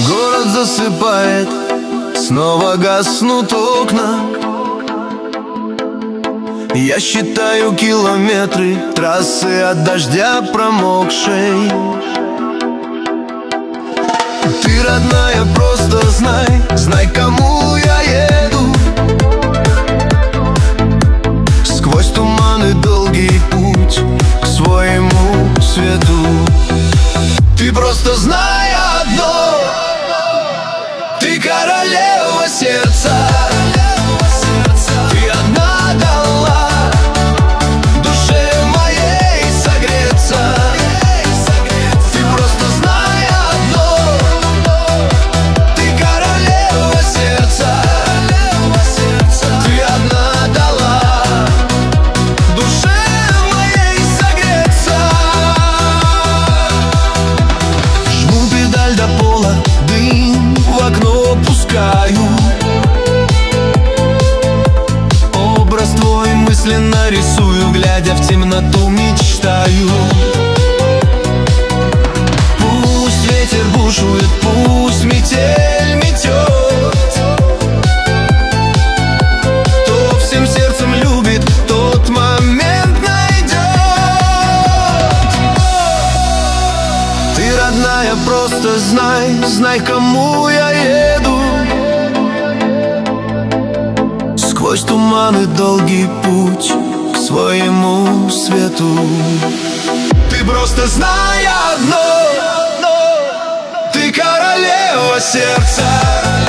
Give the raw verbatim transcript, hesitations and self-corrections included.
Город засыпает, снова гаснут окна. Я считаю километры трассы от дождя промокшей. Ты, родная, просто знай, знай, кому я еду. Сквозь туманы долгий путь к своему свету. Ты просто знай одно: ты королева сердца. Ты одна дала душе моей согреться. Ты просто знай одно: ты королева сердца. Ты одна дала душе моей согреться. Жму педаль до пола, дым в окно пускаю. Образ твой мысленно рисую, глядя в темноту мечтаю. Пусть ветер бушует, пусть метель метет. Кто всем сердцем любит, тот момент найдет. Ты, родная, просто знай, знай, кому я еду. Сквозь туманы долгий путь к своему свету. Ты просто знай одно: ты королева сердца.